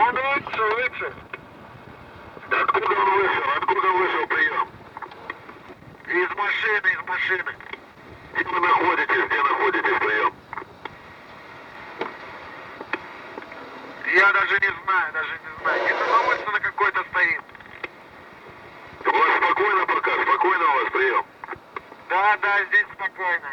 Он лучше. Откуда он вышел? Откуда вышел прием? Из машины. Где вы находитесь? Где находитесь прием? Я даже не знаю. Где-то на улице на какой-то стоит. У вас спокойно пока? Спокойно у вас прием? Да, здесь спокойно.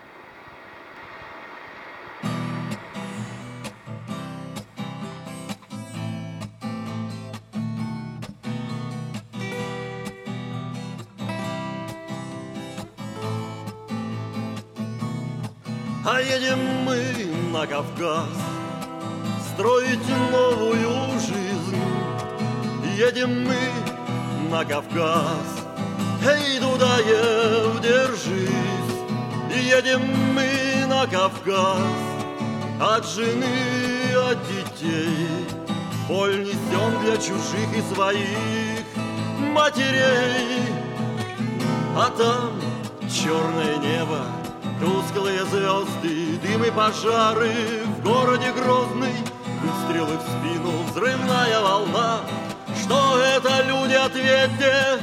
А едем мы на Кавказ строить новую жизнь. Едем мы на Кавказ, эй, Дудаев, держись. Едем мы на Кавказ от жены, от детей. Боль несем для чужих и своих матерей. А там черное небо, тусклые звезды, дым и пожары. В городе Грозный выстрелы в спину, взрывная волна. Что это, люди, ответьте?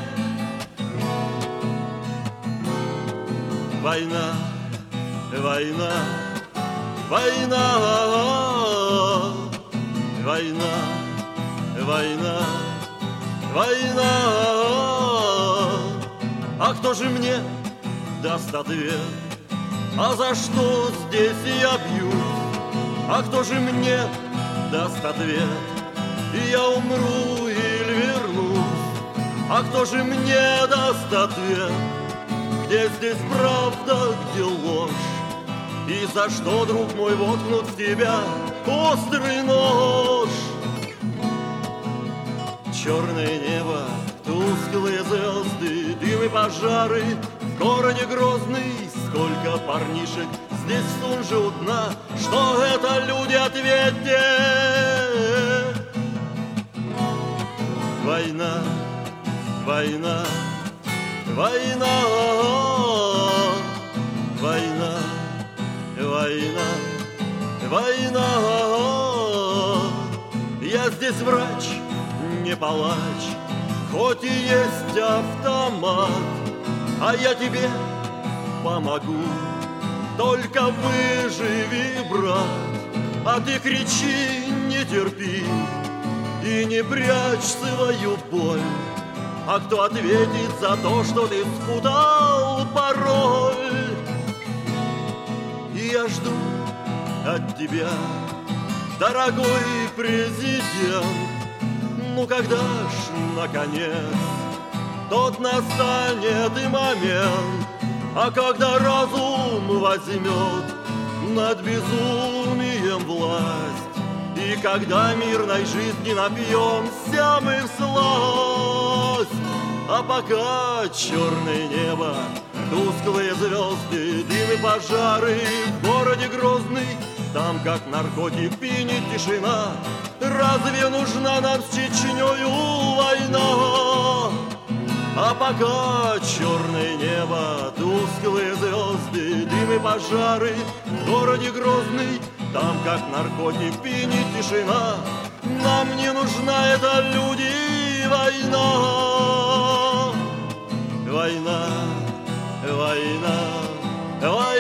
Война, война, война, война, война, война. А кто же мне даст ответ? А за что здесь я бьюсь? А кто же мне даст ответ? Я умру или вернусь? А кто же мне даст ответ? Где здесь правда, где ложь? И за что, друг мой, воткнут в тебя острый нож? Черное небо, тусклые звезды, дым и пожары. В городе Грозный сколько парнишек здесь стужи у дна. Что это, люди, ответьте? Война, война, война, война, война, война. Я здесь врач, не палач, хоть и есть автомат. А я тебе помогу, только выживи, брат. А ты кричи, не терпи и не прячь свою боль. А кто ответит за то, что ты спутал пароль? И я жду от тебя, дорогой президент, ну когда ж, наконец, тот настанет и момент, а когда разум возьмет над безумием власть, и когда мирной жизни напьемся мы всласть. А пока черное небо, тусклые звезды, дым и пожары. В городе Грозный, там как наркотик пьянит тишина. Разве нужна нам с Чечнёю война? А пока черное небо, тусклые звезды, дым и пожары. В городе Грозный, там как наркотик пьянит тишина. Нам не нужна эта, люди, война. Война, война, война.